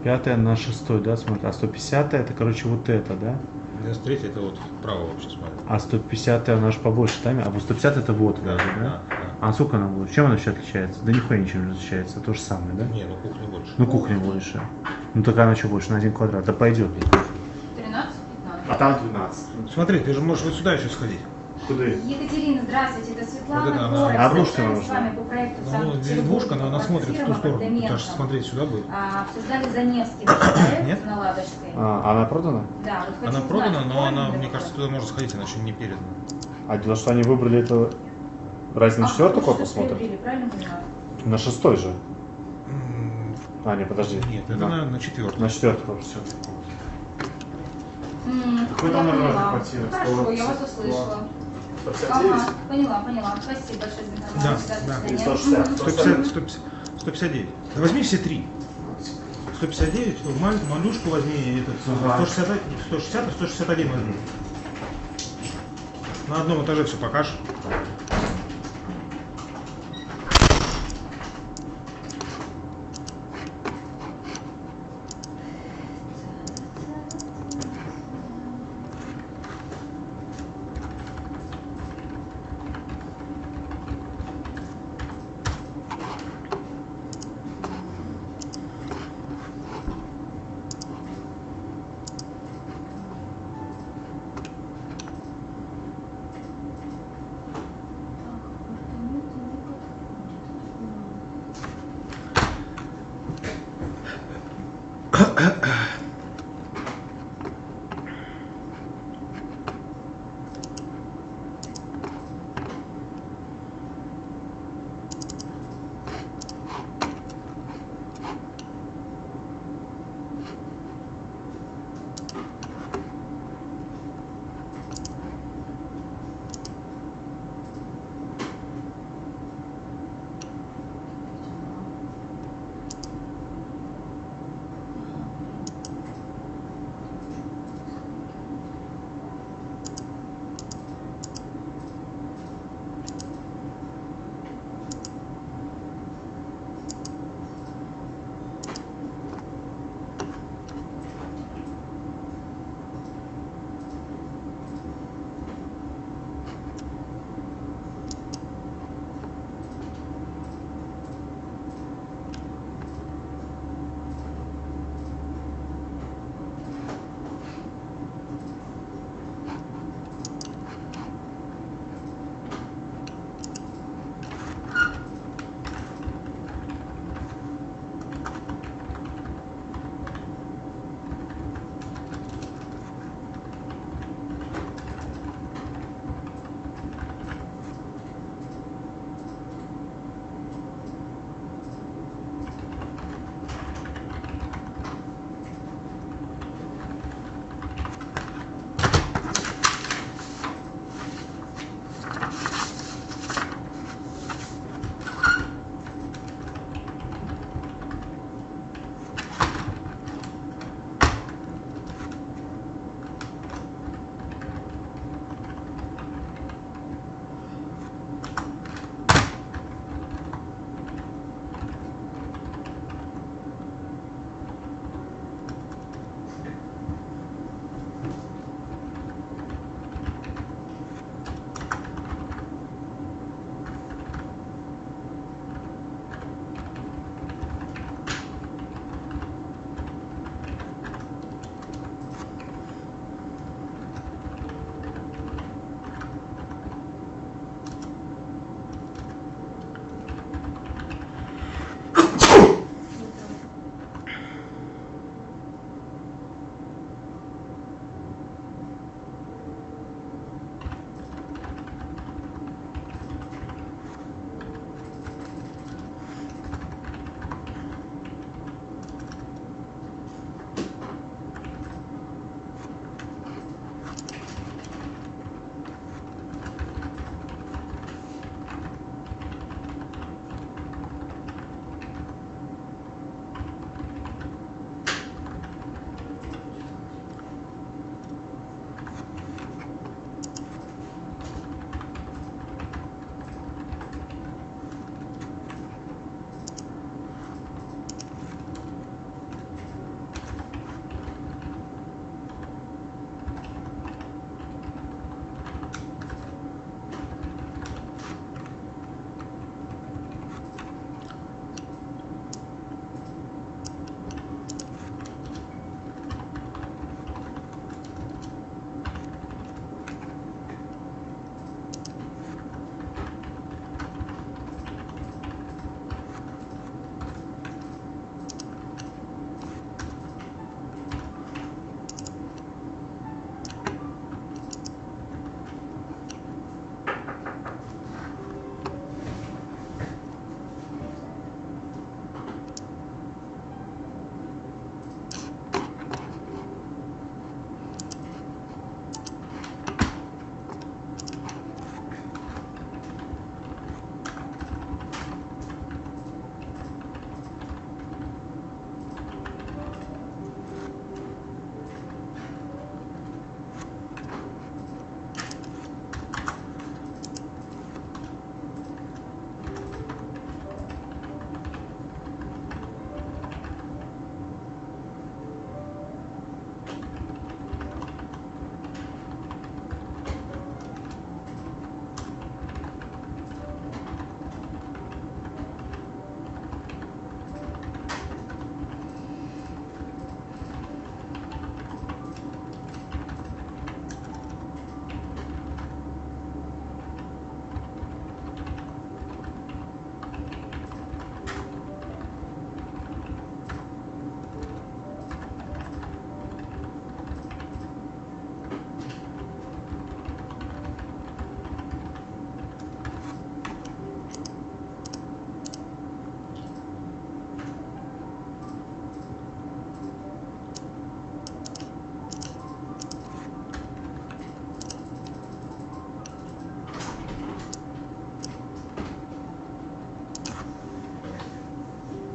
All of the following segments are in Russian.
105 на 6, да, смотри. А 150 это, короче, вот это, да? 93 это вот вправо вообще смотри. А 150 она же побольше, да? А вот 150 это вот, Да, вроде, да? да. А сколько она будет? Чем она вообще отличается? Да нихуя ничем не отличается, то же самое, да? Не, ну кухня больше. Ну кухня больше. Ну так она что больше, на 1 квадрат? Да пойдет. 13-15. А там 12. Смотри, ты же можешь вот сюда еще сходить. Куда? Екатерина, здравствуйте, это Светлана. Вот это она. Город. А обрушка Общались нужна? с вами по проекту Ну, здесь двушка, но она смотрит в ту сторону. Потому что смотреть сюда будет. Обсуждали за Невский проект Нет? на Ладожской. А она продана? Да, вот хочу Она узнать, продана, но она, правильно мне ли кажется, это? туда можно сходить, она еще не передана. А дело, что они выбрали это... Разве на 4-й вы корпус что-то смотрят? приобрели, правильно понимаю? На 6-й же. А, не, подожди. Нет, это на 4-й. На 4-й корпус. Всё. Какой Я там номер поняла. квартиры? Хорошо, я вас услышала. 159? Ага, поняла. Спасибо большое за информацию. Да, До да. свидания. 160. 159. Да возьми все три. 159, малюшку возьми, этот, Ага. 160 и 161 возьми. На одном этаже все покажешь.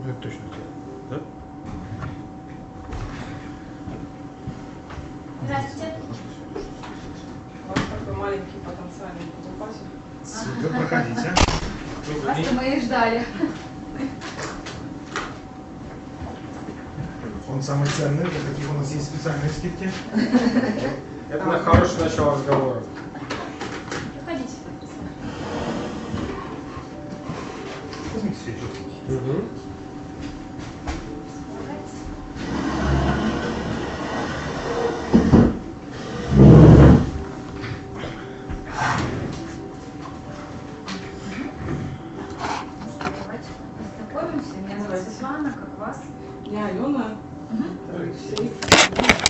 Это точно сделал. Да? Здравствуйте. У вас такой маленький потенциальный покупатель. Супер, проходите. Вас-то мы и ждали. Он самый ценный, для таких у нас есть специальные скидки. Это на хорошее начало разговора. Проходите. Возьмите свечу. Давайте познакомимся. Меня зовут Светлана, как вас? Я Алена. Мгм. Алексей.